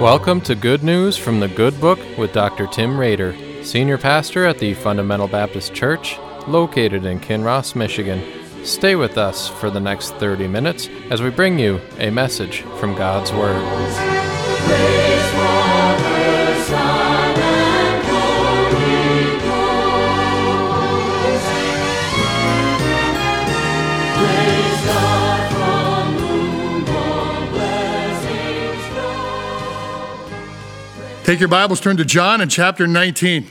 Welcome to Good News from the Good Book with Dr. Tim Rader, Senior Pastor at the Fundamental Baptist Church, located in Kinross, Michigan. Stay with us for the next 30 minutes as we bring you a message from God's Word. Take your Bibles, turn to John in chapter 19.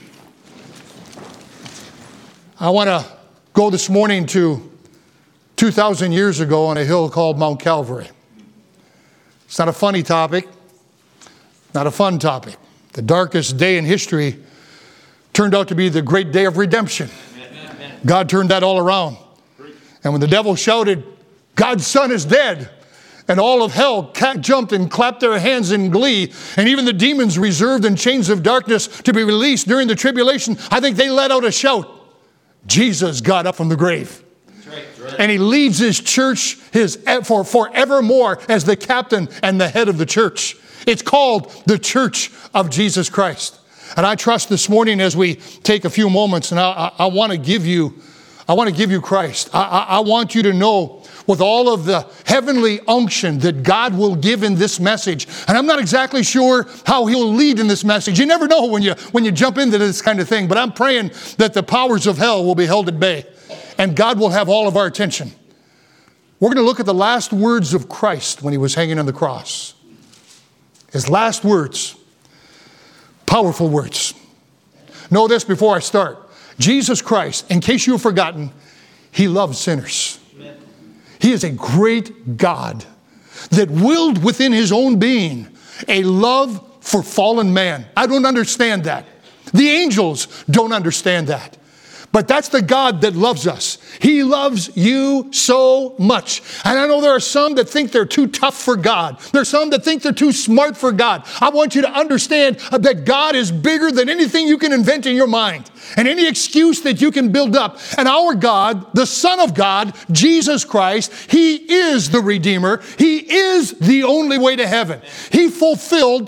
I want to go this morning to 2,000 years ago on a hill called Mount Calvary. It's not a funny topic, not a fun topic. The darkest day in history turned out to be the great day of redemption. God turned that all around. And when the devil shouted, "God's Son is dead," and all of hell jumped and clapped their hands in glee. And even the demons reserved in chains of darkness to be released during the tribulation, I think they let out a shout. Jesus got up from the grave. That's right. And he leads his church for forevermore as the captain and the head of the church. It's called the Church of Jesus Christ. And I trust this morning as we take a few moments, and I want to give you Christ. I want you to know with all of the heavenly unction that God will give in this message. And I'm not exactly sure how he'll lead in this message. You never know when you jump into this kind of thing. But I'm praying that the powers of hell will be held at bay. And God will have all of our attention. We're going to look at the last words of Christ when he was hanging on the cross. His last words. Powerful words. Know this before I start. Jesus Christ, in case you've forgotten, he loves sinners. He is a great God that willed within his own being a love for fallen man. I don't understand that. The angels don't understand that. But that's the God that loves us. He loves you so much. And I know there are some that think they're too tough for God. There's some that think they're too smart for God. I want you to understand that God is bigger than anything you can invent in your mind and any excuse that you can build up. And our God, the Son of God, Jesus Christ, he is the Redeemer. He is the only way to heaven. He fulfilled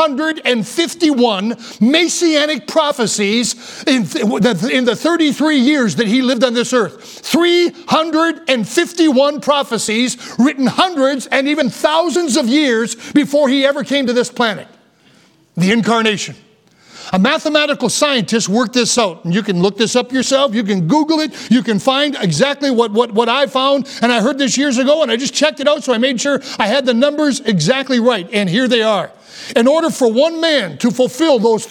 351 messianic prophecies in the 33 years that he lived on this earth. 351 prophecies written hundreds and even thousands of years before he ever came to this planet. The incarnation. A mathematical scientist worked this out. And you can look this up yourself. You can Google it. You can find exactly what I found. And I heard this years ago, and I just checked it out, so I made sure I had the numbers exactly right. And here they are. In order for one man to fulfill those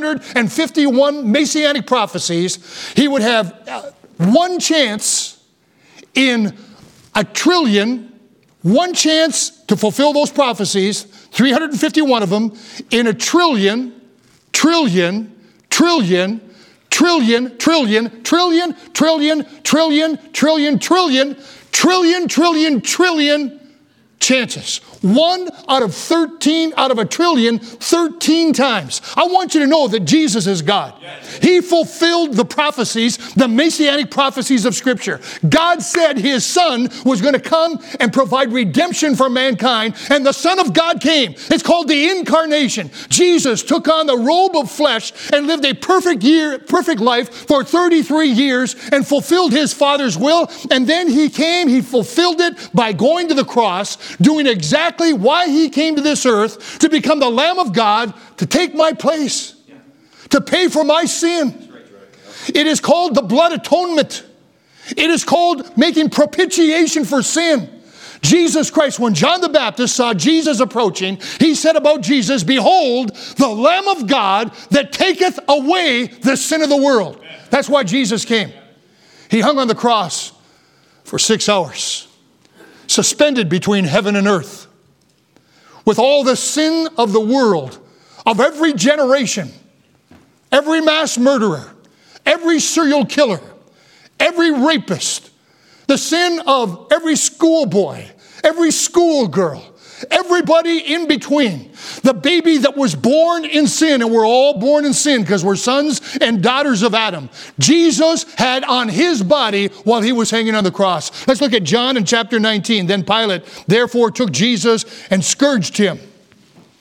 351 messianic prophecies, he would have one chance in a trillion, one chance to fulfill those prophecies, 351 of them, in a trillion, trillion, trillion, trillion, trillion, trillion, trillion, trillion, trillion, trillion, trillion, trillion, trillion chances. 1 out of 13 out of a trillion, 13 times. I want you to know that Jesus is God. Yes. He fulfilled the prophecies, the messianic prophecies of Scripture. God said his Son was going to come and provide redemption for mankind, and the Son of God came. It's called the incarnation. Jesus took on the robe of flesh and lived a perfect life for 33 years and fulfilled his Father's will. And then he came, he fulfilled it by going to the cross, doing exactly why he came to this earth, to become the Lamb of God, to take my place, to pay for my sin. It is called the blood atonement. It is called making propitiation for sin. Jesus Christ, when John the Baptist saw Jesus approaching, he said about Jesus, "Behold, the Lamb of God that taketh away the sin of the world." That's why Jesus came. He hung on the cross for 6 hours, suspended between heaven and earth, with all the sin of the world, of every generation, every mass murderer, every serial killer, every rapist, the sin of every schoolboy, every schoolgirl, everybody in between. The baby that was born in sin, and we're all born in sin because we're sons and daughters of Adam. Jesus had on his body while he was hanging on the cross. Let's look at John in chapter 19. Then Pilate therefore took Jesus and scourged him.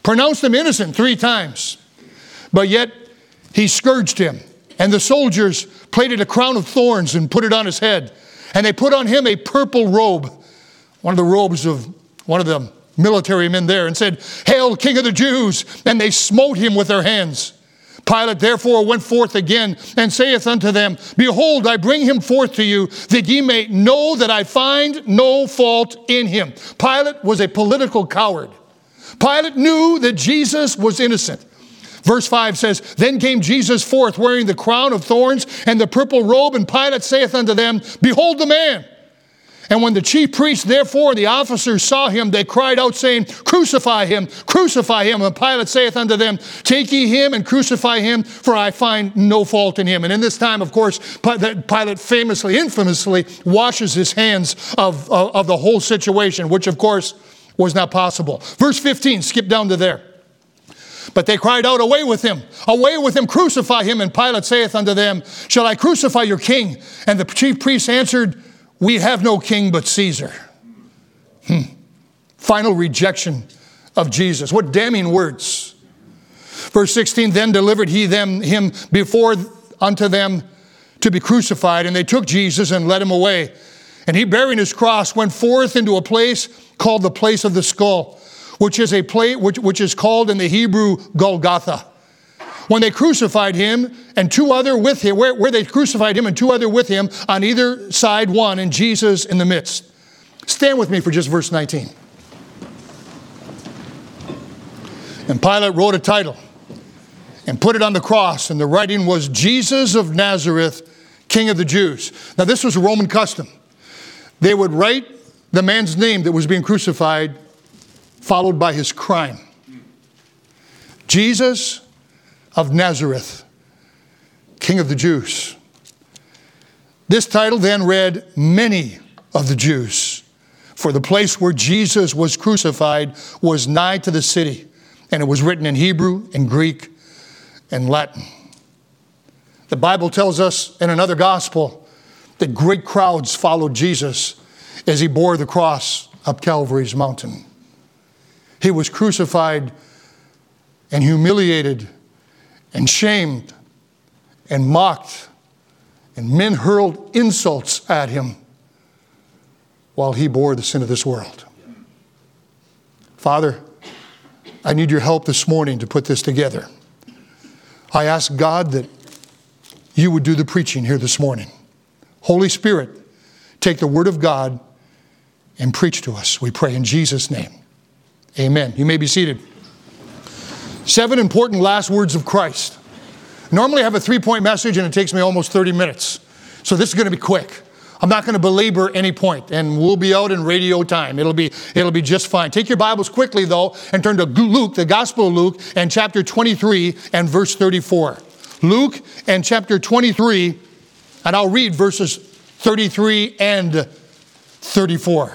pronounced him innocent 3 times. But yet he scourged him. And the soldiers plaited a crown of thorns and put it on his head. And they put on him a purple robe, one of the robes of one of the military men there, and said, "Hail, King of the Jews!" And they smote him with their hands. Pilate therefore went forth again and saith unto them, "Behold, I bring him forth to you, that ye may know that I find no fault in him." Pilate was a political coward. Pilate knew that Jesus was innocent. Verse 5 says, "Then came Jesus forth, wearing the crown of thorns and the purple robe, and Pilate saith unto them, Behold the man. And when the chief priests, therefore, and the officers saw him, they cried out, saying, Crucify him, crucify him. And Pilate saith unto them, Take ye him and crucify him, for I find no fault in him." And in this time, of course, Pilate famously, infamously washes his hands of the whole situation, which, of course, was not possible. Verse 15, skip down to there. "But they cried out, Away with him, crucify him. And Pilate saith unto them, Shall I crucify your king? And the chief priests answered, We have no king but Caesar." Final rejection of Jesus. What damning words. Verse 16, "Then delivered he him before unto them to be crucified. And they took Jesus and led him away. And he, bearing his cross, went forth into a place called the place of the skull, which is a place which is called in the Hebrew Golgotha. When they crucified him and 2 other with him, where they crucified him and 2 other with him, on either side one, and Jesus in the midst." Stand with me for just verse 19. "And Pilate wrote a title and put it on the cross, and the writing was, Jesus of Nazareth, King of the Jews." Now this was a Roman custom. They would write the man's name that was being crucified, followed by his crime. Jesus of Nazareth, King of the Jews. This title then read, "Many of the Jews," for the place where Jesus was crucified was nigh to the city, and it was written in Hebrew and Greek and Latin. The Bible tells us in another gospel that great crowds followed Jesus as he bore the cross up Calvary's mountain. He was crucified and humiliated and shamed and mocked, and men hurled insults at him while he bore the sin of this world. Father, I need your help this morning to put this together. I ask God that you would do the preaching here this morning. Holy Spirit, take the word of God and preach to us. We pray in Jesus' name. Amen. You may be seated. 7 important last words of Christ. Normally I have a 3-point message and it takes me almost 30 minutes. So this is going to be quick. I'm not going to belabor any point, and we'll be out in radio time. It'll be just fine. Take your Bibles quickly though and turn to Luke, the Gospel of Luke, and chapter 23 and verse 34. Luke and chapter 23, and I'll read verses 33 and 34.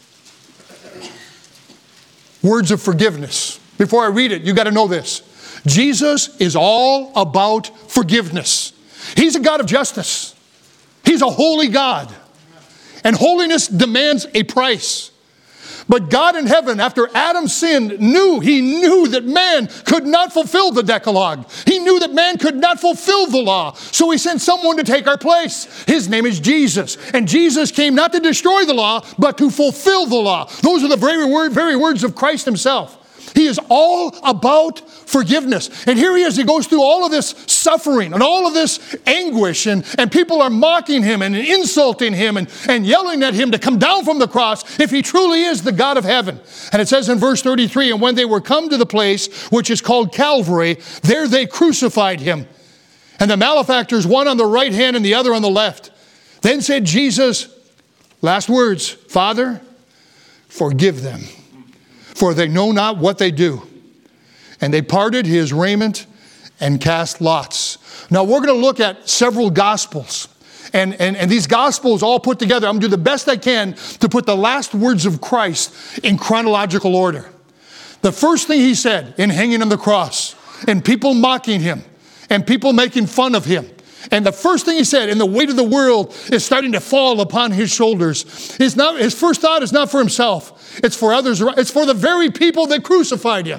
Words of forgiveness. Before I read it, you got to know this. Jesus is all about forgiveness. He's a God of justice. He's a holy God. And holiness demands a price. But God in heaven, after Adam sinned, he knew that man could not fulfill the Decalogue. He knew that man could not fulfill the law. So he sent someone to take our place. His name is Jesus. And Jesus came not to destroy the law, but to fulfill the law. Those are the very words of Christ himself. He is all about forgiveness. And here he is. He goes through all of this suffering and all of this anguish. And people are mocking him and insulting him and yelling at him to come down from the cross if he truly is the God of heaven. And it says in verse 33, "And when they were come to the place which is called Calvary, there they crucified him. And the malefactors, one on the right hand and the other on the left. Then said Jesus," last words, "Father, forgive them, for they know not what they do. And they parted his raiment and cast lots." Now we're going to look at several gospels. And these gospels all put together, I'm going to do the best I can to put the last words of Christ in chronological order. The first thing he said in hanging on the cross, and people mocking him, and people making fun of him. And the first thing he said, and the weight of the world is starting to fall upon his shoulders. His first thought is not for himself. It's for others. It's for the very people that crucified him.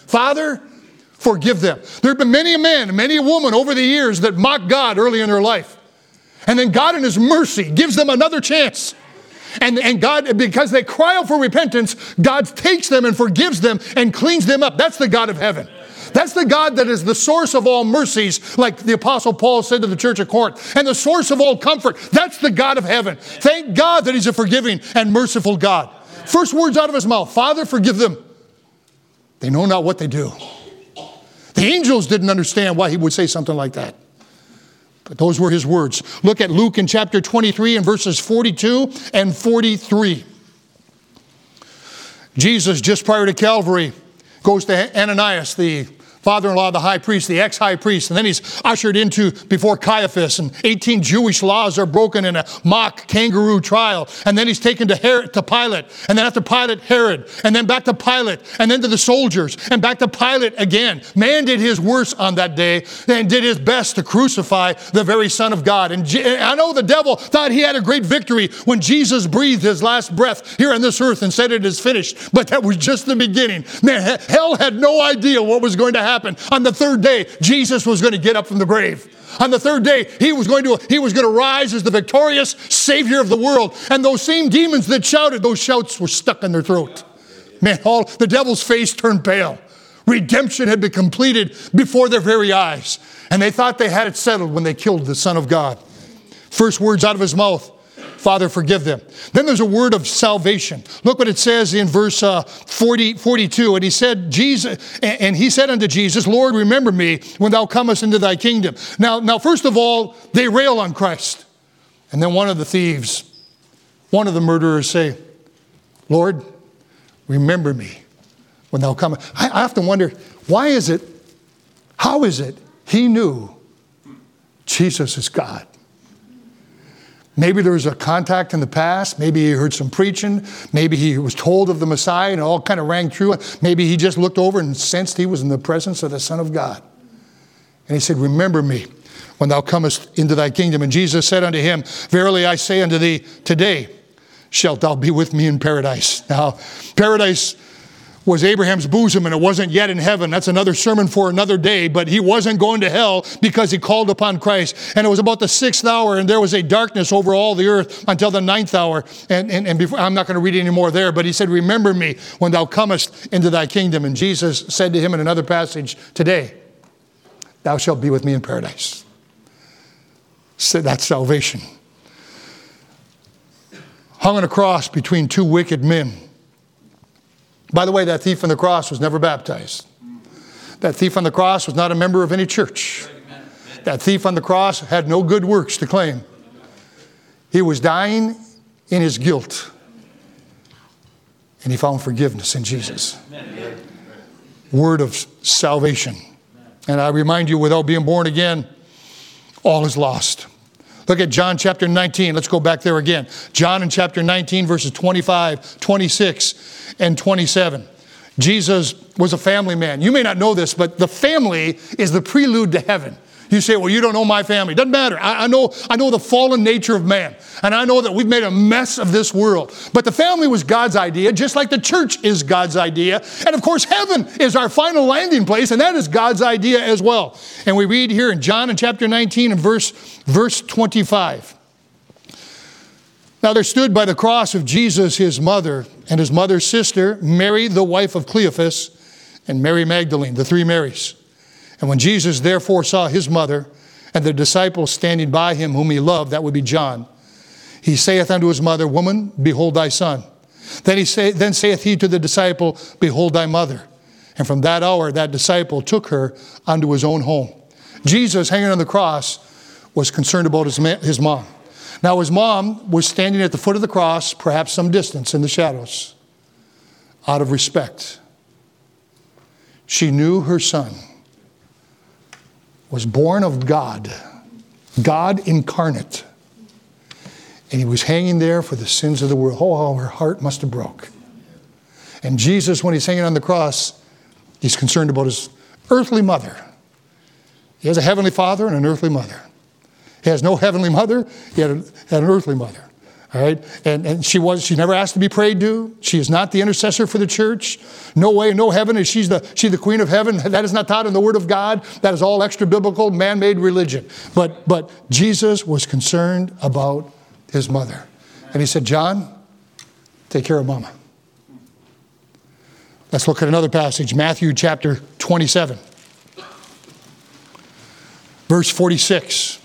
Father, forgive them. There have been many a man and many a woman over the years that mocked God early in their life. And then God in His mercy gives them another chance. And God, because they cry out for repentance, God takes them and forgives them and cleans them up. That's the God of heaven. That's the God that is the source of all mercies, like the Apostle Paul said to the church of Corinth, and the source of all comfort. That's the God of heaven. Thank God that He's a forgiving and merciful God. First words out of His mouth, Father, forgive them. They know not what they do. The angels didn't understand why He would say something like that. But those were His words. Look at Luke in chapter 23 and verses 42 and 43. Jesus, just prior to Calvary, goes to Ananias, the father-in-law of the high priest, the ex-high priest, and then he's ushered into before Caiaphas, and 18 Jewish laws are broken in a mock kangaroo trial, and then he's taken to Pilate, and then after Pilate, Herod, and then back to Pilate, and then to the soldiers, and back to Pilate again. Man did his worst on that day, and did his best to crucify the very Son of God. And I know the devil thought he had a great victory when Jesus breathed his last breath here on this earth and said it is finished, but that was just the beginning. Man, hell had no idea what was going to happen. On the third day, Jesus was going to get up from the grave. On the third day, he was going to rise as the victorious Savior of the world. And those same demons that shouted, those shouts were stuck in their throat. Man, the devil's face turned pale. Redemption had been completed before their very eyes. And they thought they had it settled when they killed the Son of God. First words out of His mouth, Father, forgive them. Then there's a word of salvation. Look what it says in verse 42. And he said unto Jesus, Lord, remember me when thou comest into thy kingdom. Now, first of all, they rail on Christ. And then one of the thieves, one of the murderers say, Lord, remember me when thou comest. I have to wonder, how is it he knew Jesus is God? Maybe there was a contact in the past. Maybe he heard some preaching. Maybe he was told of the Messiah and it all kind of rang true. Maybe he just looked over and sensed he was in the presence of the Son of God. And he said, remember me when thou comest into thy kingdom. And Jesus said unto him, verily I say unto thee, today shalt thou be with me in paradise. Now, paradise was Abraham's bosom, and it wasn't yet in heaven. That's another sermon for another day, but he wasn't going to hell because he called upon Christ. And it was about the 6th hour, and there was a darkness over all the earth until the 9th hour. And before, I'm not going to read any more there, but he said, remember me when thou comest into thy kingdom. And Jesus said to him in another passage, today thou shalt be with me in paradise. So that's salvation. Hung on a cross between two wicked men. By the way, that thief on the cross was never baptized. That thief on the cross was not a member of any church. That thief on the cross had no good works to claim. He was dying in his guilt. And he found forgiveness in Jesus. Word of salvation. And I remind you, without being born again, all is lost. Look at John chapter 19. Let's go back there again. John in chapter 19, verses 25, 26, and 27. Jesus was a family man. You may not know this, but the family is the prelude to heaven. You say, well, you don't know my family. Doesn't matter. I know the fallen nature of man. And I know that we've made a mess of this world. But the family was God's idea, just like the church is God's idea. And of course, heaven is our final landing place, and that is God's idea as well. And we read here in John in chapter 19 and verse 25. Now there stood by the cross of Jesus his mother and his mother's sister, Mary, the wife of Cleophas, and Mary Magdalene, the three Marys. And when Jesus therefore saw his mother and the disciples standing by him whom he loved, that would be John, he saith unto his mother, Woman, behold thy son. Then saith he to the disciple, Behold thy mother. And from that hour that disciple took her unto his own home. Jesus, hanging on the cross, was concerned about his mom. Now his mom was standing at the foot of the cross, perhaps some distance in the shadows, out of respect. She knew her son was born of God, God incarnate. And he was hanging there for the sins of the world. Oh, her heart must have broke. And Jesus, when he's hanging on the cross, he's concerned about his earthly mother. He has a heavenly father and an earthly mother. He has no heavenly mother, he had an earthly mother. All right, and she never asked to be prayed to. She is not the intercessor for the church. No way, no heaven. She's the queen of heaven. That is not taught in the Word of God. That is all extra biblical, man-made religion. But Jesus was concerned about his mother, and he said, "John, take care of Mama." Let's look at another passage, Matthew chapter 27, verse 46.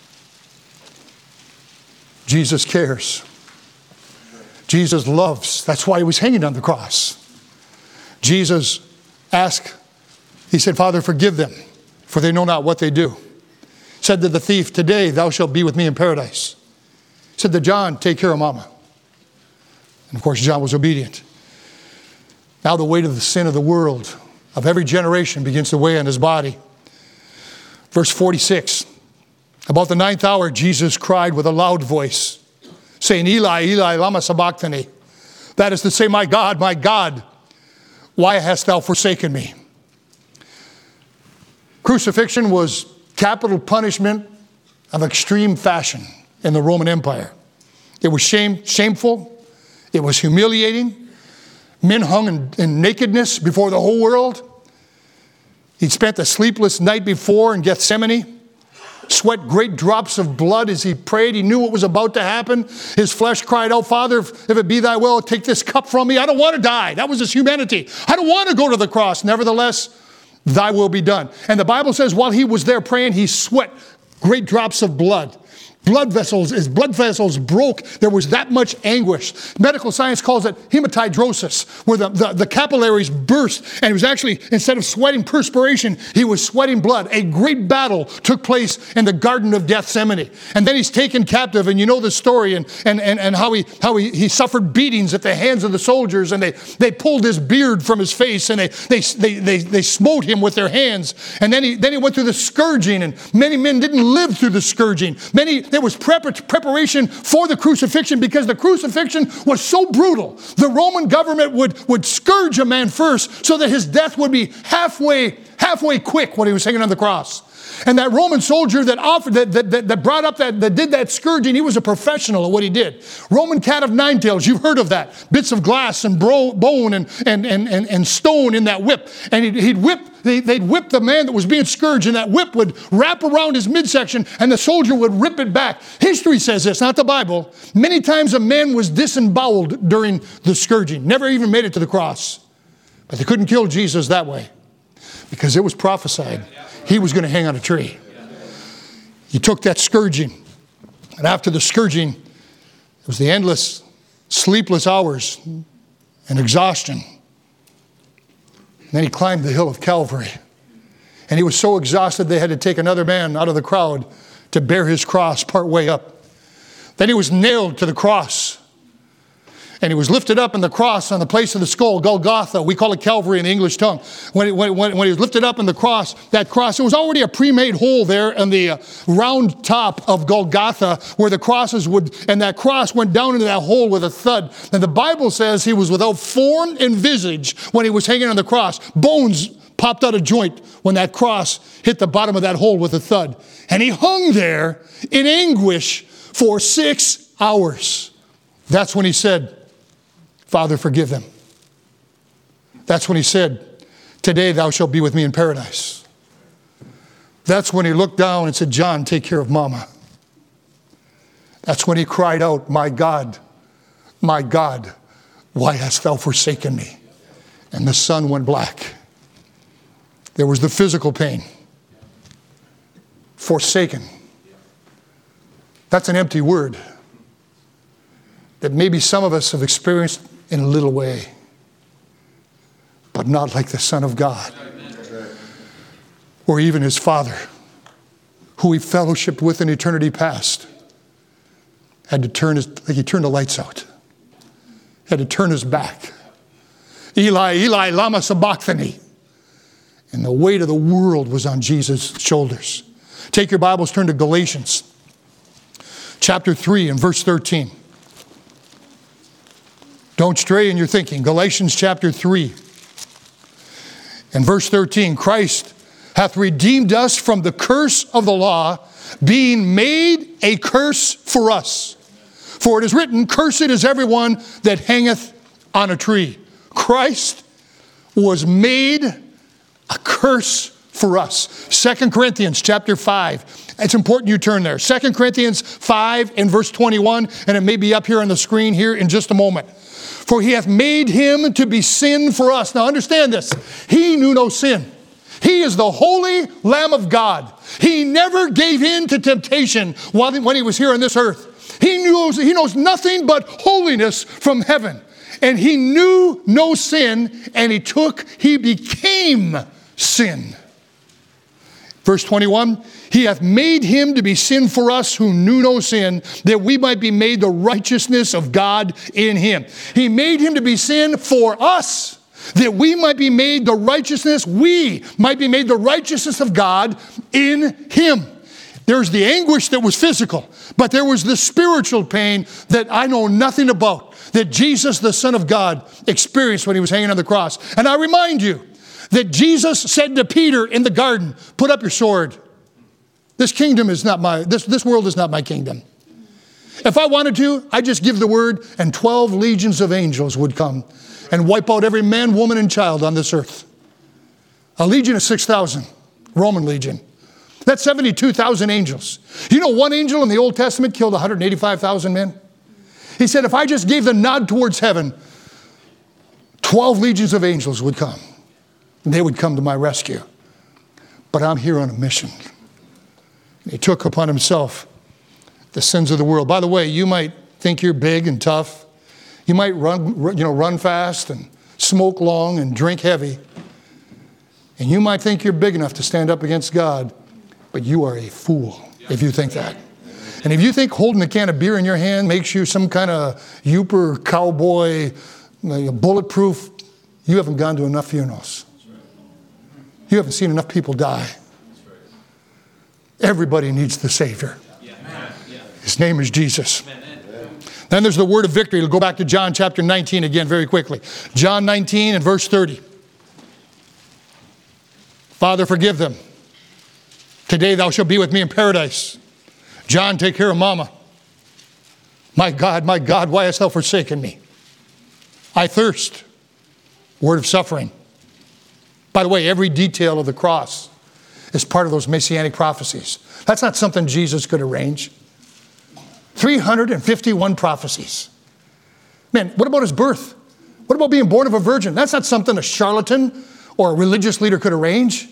Jesus cares. Jesus loves. That's why he was hanging on the cross. Jesus asked, he said, "Father, forgive them, for they know not what they do." Said to the thief, "Today thou shalt be with me in paradise." Said to John, "Take care of Mama." And of course, John was obedient. Now the weight of the sin of the world, of every generation, begins to weigh on his body. Verse 46. About the 9th hour, Jesus cried with a loud voice, saying, "Eli, Eli, lama sabachthani." That is to say, my God, why hast thou forsaken me?" Crucifixion was capital punishment of extreme fashion in the Roman Empire. It was shameful. It was humiliating. Men hung in nakedness before the whole world. He'd spent a sleepless night before in Gethsemane. Sweat great drops of blood as he prayed. He knew what was about to happen. His flesh cried out, "Father, if it be thy will, take this cup from me. I don't want to die." That was his humanity. I don't want to go to the cross. Nevertheless, thy will be done. And the Bible says while he was there praying, he sweat great drops of blood. His blood vessels broke. There was that much anguish. Medical science calls it hematidrosis, where the capillaries burst. And he was actually, instead of sweating perspiration, he was sweating blood. A great battle took place in the Garden of Gethsemane. And then he's taken captive, and you know the story, and how he suffered beatings at the hands of the soldiers, and they pulled his beard from his face, and they smote him with their hands. And then he went through the scourging, and many men didn't live through the scourging. There was preparation for the crucifixion, because the crucifixion was so brutal. The Roman government would scourge a man first so that his death would be halfway quick when he was hanging on the cross. And that Roman soldier that brought up that did that scourging, he was a professional at what he did. Roman cat of nine tails, you've heard of that. Bits of glass and bone and stone in that whip. And they'd whip the man that was being scourged, and that whip would wrap around his midsection, and the soldier would rip it back. History says this, not the Bible. Many times a man was disemboweled during the scourging, never even made it to the cross. But they couldn't kill Jesus that way, because it was prophesied he was going to hang on a tree. He took that scourging, and after the scourging, it was the endless, sleepless hours and exhaustion. And then he climbed the hill of Calvary. And he was so exhausted they had to take another man out of the crowd to bear his cross part way up. Then he was nailed to the cross. And he was lifted up in the cross on the place of the skull, Golgotha. We call it Calvary in the English tongue. When he was lifted up in the cross, that cross, there was already a pre-made hole there in the round top of Golgotha where the crosses would, and that cross went down into that hole with a thud. And the Bible says he was without form and visage when he was hanging on the cross. Bones popped out of joint when that cross hit the bottom of that hole with a thud. And he hung there in anguish for 6 hours. That's when he said, "Father, forgive them." That's when he said, "Today thou shalt be with me in paradise." That's when he looked down and said, "John, take care of Mama." That's when he cried out, my God, why hast thou forsaken me?" And the sun went black. There was the physical pain. Forsaken. That's an empty word that maybe some of us have experienced in a little way, but not like the Son of God, or even his Father, who he fellowshiped with in eternity past, had to turn he turned the lights out, had to turn his back. Eli, Eli, lama sabachthani. And the weight of the world was on Jesus' shoulders. Take your Bibles, turn to Galatians chapter 3 and verse 13. Don't stray in your thinking. Galatians chapter 3 and verse 13. Christ hath redeemed us from the curse of the law, being made a curse for us. For it is written, cursed is everyone that hangeth on a tree. Christ was made a curse for us. 2 Corinthians chapter 5. It's important you turn there. 2 Corinthians 5 and verse 21, and it may be up here on the screen here in just a moment. For he hath made him to be sin for us. Now understand this. He knew no sin. He is the holy Lamb of God. He never gave in to temptation when he was here on this earth. He knows nothing but holiness from heaven. And he knew no sin, and he became sin. Verse 21, he hath made him to be sin for us who knew no sin, that we might be made the righteousness of God in him. He made him to be sin for us, that we might be made the righteousness of God in him. There's the anguish that was physical, but there was the spiritual pain that I know nothing about, that Jesus, the Son of God, experienced when he was hanging on the cross. And I remind you that Jesus said to Peter in the garden, put up your sword. This kingdom is not this world is not my kingdom. If I wanted to, I'd just give the word and 12 legions of angels would come and wipe out every man, woman, and child on this earth. A legion of 6,000, Roman legion. That's 72,000 angels. You know, one angel in the Old Testament killed 185,000 men? He said, if I just gave the nod towards heaven, 12 legions of angels would come. And they would come to my rescue. But I'm here on a mission. He took upon himself the sins of the world. By the way, you might think you're big and tough. You might run fast and smoke long and drink heavy. And you might think you're big enough to stand up against God. But you are a fool if you think that. And if you think holding a can of beer in your hand makes you some kind of Uper cowboy, bulletproof, you haven't gone to enough funerals. You haven't seen enough people die. Everybody needs the Savior. His name is Jesus. Then there's the word of victory. We'll go back to John chapter 19 again very quickly. John 19 and verse 30. Father, forgive them. Today thou shalt be with me in paradise. John, take care of Mama. My God, why hast thou forsaken me? I thirst. Word of suffering. By the way, every detail of the cross is part of those messianic prophecies. That's not something Jesus could arrange. 351 prophecies. Man, what about his birth? What about being born of a virgin? That's not something a charlatan or a religious leader could arrange.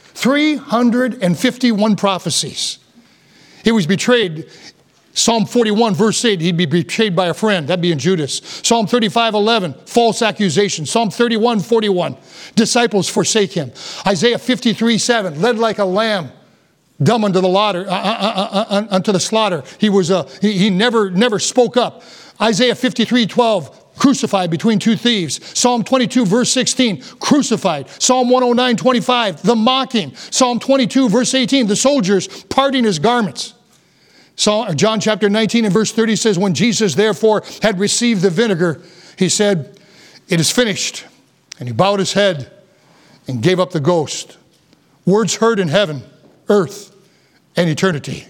351 prophecies. He was betrayed. Psalm 41, verse 8, he'd be betrayed by a friend. That'd be in Judas. Psalm 35:11, false accusation. Psalm 31:41, disciples forsake him. Isaiah 53:7, led like a lamb, dumb unto the slaughter. He never spoke up. Isaiah 53:12, crucified between two thieves. Psalm 22, verse 16, crucified. Psalm 109:25, the mocking. Psalm 22, verse 18, the soldiers parting his garments. John chapter 19 and verse 30 says, when Jesus therefore had received the vinegar, he said, it is finished. And he bowed his head and gave up the ghost. Words heard in heaven, earth, and eternity.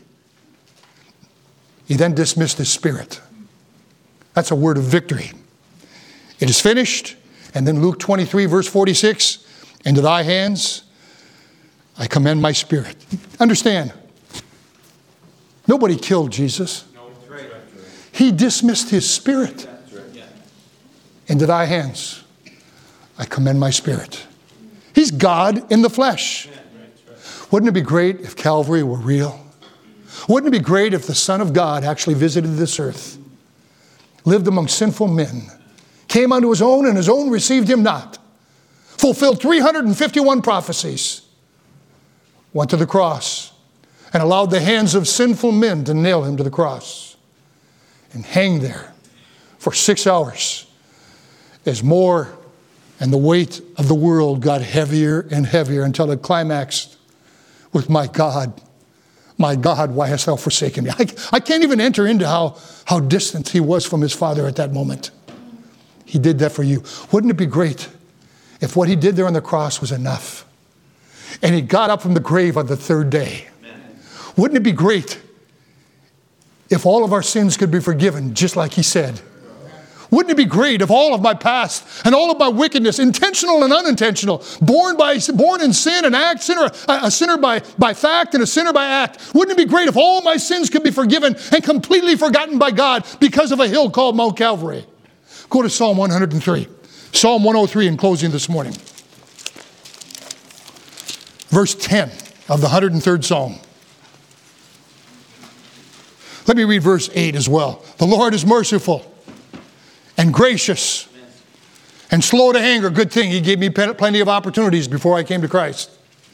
He then dismissed his spirit. That's a word of victory. It is finished. And then Luke 23 verse 46, into thy hands I commend my spirit. Understand, nobody killed Jesus. He dismissed his spirit. Into thy hands I commend my spirit. He's God in the flesh. Wouldn't it be great if Calvary were real? Wouldn't it be great if the Son of God actually visited this earth, lived among sinful men, came unto his own, and his own received him not, fulfilled 351 prophecies, went to the cross, and allowed the hands of sinful men to nail him to the cross and hang there for 6 hours as more and the weight of the world got heavier and heavier until it climaxed with, my God, why hast thou forsaken me? I can't even enter into how distant he was from his Father at that moment. He did that for you. Wouldn't it be great if what he did there on the cross was enough and he got up from the grave on the third day? Wouldn't it be great if all of our sins could be forgiven, just like he said? Wouldn't it be great if all of my past and all of my wickedness, intentional and unintentional, born in sin and act, a sinner by fact and a sinner by act, wouldn't it be great if all my sins could be forgiven and completely forgotten by God because of a hill called Mount Calvary? Go to Psalm 103. Psalm 103 in closing this morning. Verse 10 of the 103rd Psalm. Let me read verse 8 as well. The Lord is merciful and gracious and slow to anger. Good thing he gave me plenty of opportunities before I came to Christ.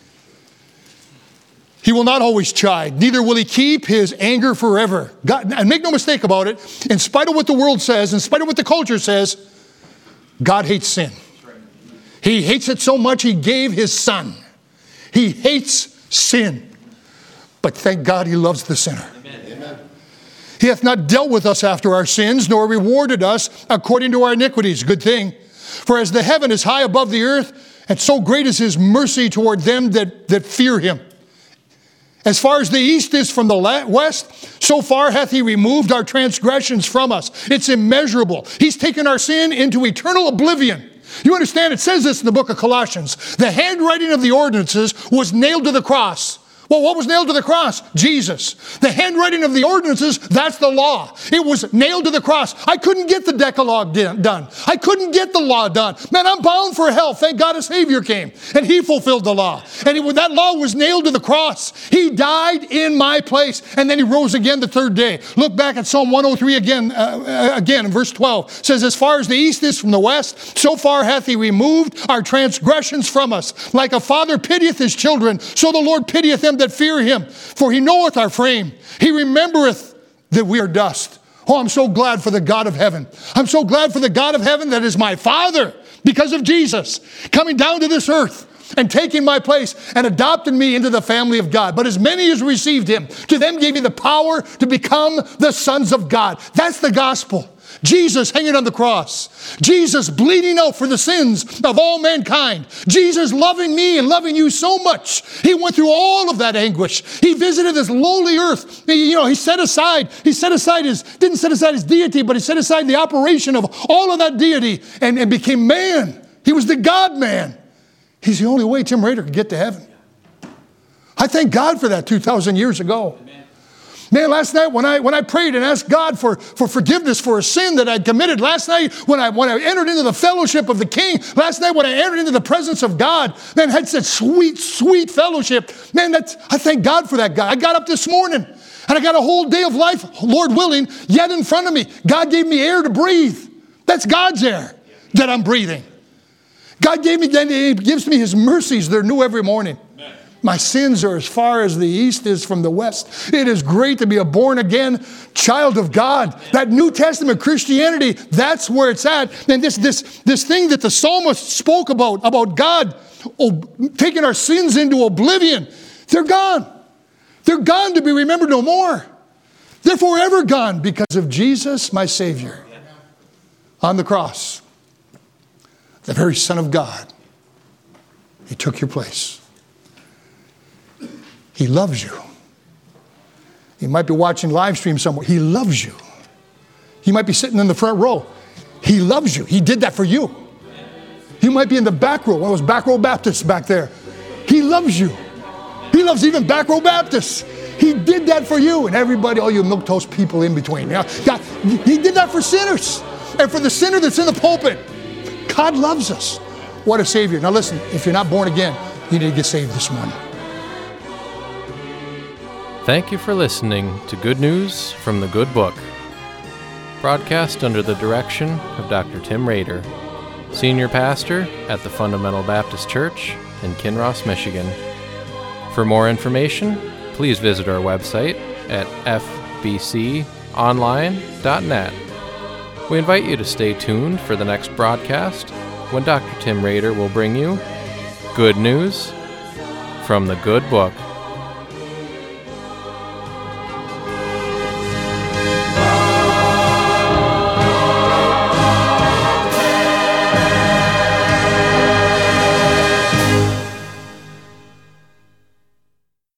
He will not always chide, neither will he keep his anger forever. God, and make no mistake about it, in spite of what the world says, in spite of what the culture says, God hates sin. He hates it so much he gave his son. He hates sin. But thank God he loves the sinner. Amen. He hath not dealt with us after our sins, nor rewarded us according to our iniquities. Good thing. For as the heaven is high above the earth, and so great is his mercy toward them that fear him. As far as the east is from the west, so far hath he removed our transgressions from us. It's immeasurable. He's taken our sin into eternal oblivion. You understand, it says this in the book of Colossians. The handwriting of the ordinances was nailed to the cross. Well, what was nailed to the cross? Jesus. The handwriting of the ordinances, that's the law. It was nailed to the cross. I couldn't get the Decalogue done. I couldn't get the law done. Man, I'm bound for hell. Thank God a Savior came, and he fulfilled the law. And that law was nailed to the cross. He died in my place, and then he rose again the third day. Look back at Psalm 103 again in verse 12. It says, as far as the east is from the west, so far hath he removed our transgressions from us. Like a father pitieth his children, so the Lord pitieth them that fear him, for he knoweth our frame. He remembereth that we are dust. Oh, I'm so glad for the God of heaven. I'm so glad for the God of heaven that is my Father because of Jesus coming down to this earth and taking my place and adopting me into the family of God. But as many as received him, to them gave he the power to become the sons of God. That's the gospel. Jesus hanging on the cross. Jesus bleeding out for the sins of all mankind. Jesus loving me and loving you so much. He went through all of that anguish. He visited this lowly earth. He didn't set aside his deity, but he set aside the operation of all of that deity and became man. He was the God-man. He's the only way Tim Rader could get to heaven. I thank God for that 2,000 years ago. Amen. Man, last night when I prayed and asked God for forgiveness for a sin that I'd committed, last night when I entered into the fellowship of the King, last night when I entered into the presence of God, man, had such sweet, sweet fellowship. Man, I thank God for that, God. I got up this morning and I got a whole day of life, Lord willing, yet in front of me. God gave me air to breathe. That's God's air that I'm breathing. God He gives me his mercies. They're new every morning. Amen. My sins are as far as the east is from the west. It is great to be a born-again child of God. That New Testament Christianity, that's where it's at. And this thing that the psalmist spoke about God taking our sins into oblivion, they're gone. They're gone to be remembered no more. They're forever gone because of Jesus, my Savior, on the cross. The very Son of God. He took your place. He loves you. You might be watching live stream somewhere. He loves you. You might be sitting in the front row. He loves you. He did that for you. You might be in the back row, one of those back row Baptists back there. He loves you. He loves even back row Baptists. He did that for you and everybody, all you milquetoast people in between. God, he did that for sinners. And for the sinner that's in the pulpit, God loves us. What a Savior. Now listen, if you're not born again, you need to get saved this morning. Thank you for listening to Good News from the Good Book, broadcast under the direction of Dr. Tim Rader, Senior Pastor at the Fundamental Baptist Church in Kinross, Michigan. For more information, please visit our website at fbconline.net. We invite you to stay tuned for the next broadcast when Dr. Tim Rader will bring you Good News from the Good Book.